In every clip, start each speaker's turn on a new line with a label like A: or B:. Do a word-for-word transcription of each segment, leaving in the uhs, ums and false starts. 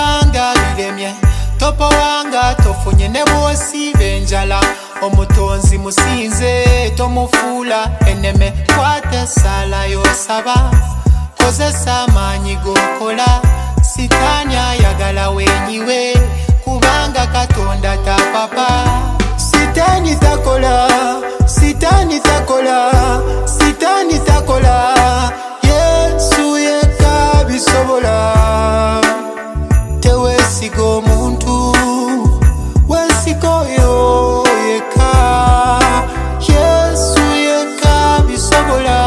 A: bibanga biremye topo wanga tofunye ne bosi benjala omutonzi musinze tomufula eneme kwate sala yosaba kozesa amanyi gokola sitanya yagala wenyiwe kubanga katonda ta papa sitani takola sitani takola sitani takola Yesu yeka bisobola tewe sigo muntu wesiko yo yeka Yesu yeka bisobola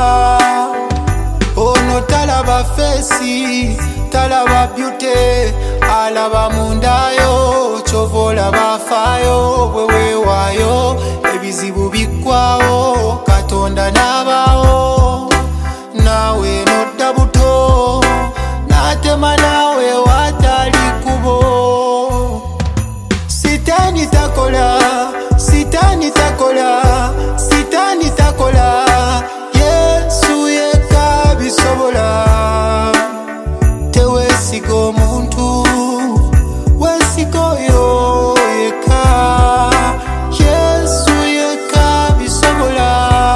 A: ono talaba fesi talaba beauty alaba mundayo chovola bafayo wewe wayo ebizibu bikwao katonda nabao nawe nodda buto natema nawe watali kubo sitani takola sitani takola sitani takola Yesu yeka bisobola tewe sigo muntu wesiko yo yeka Yesu yeka bisobola.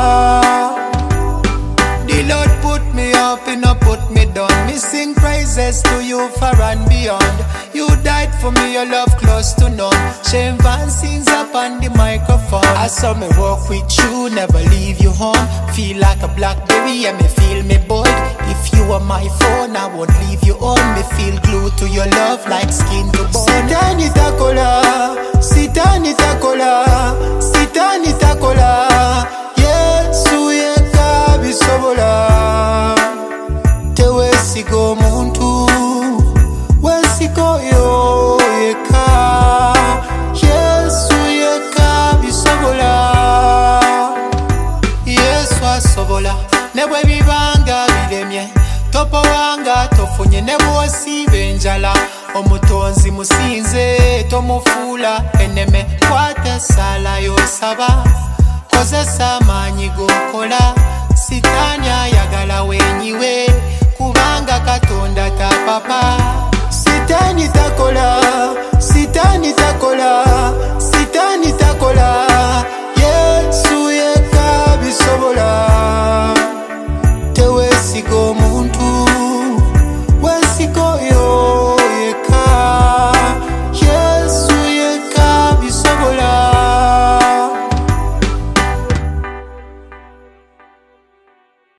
A: The Lord put me up and not put me down. Me sing praises to you far and beyond. You died for me, your love close to none. Shame Van sings up on the microphone. I saw me walk with you, never leave you home. Feel like a blackberry and me feel me bold. If you are my phone, I won't leave you on. Me feel glued to your love like skin to bone. Sitani takola, sitani takola, sitani takola. Yesu yeka bisobola tewe sigo muntu wesiko yo yeka Yesu yeka bisobola Yesu asobola nebwe bibanga biremye topo wanga tofunye ne bosi benjala omutonzi musinze tomufula eneme kwate sala yosaba kozesa amanyi gokola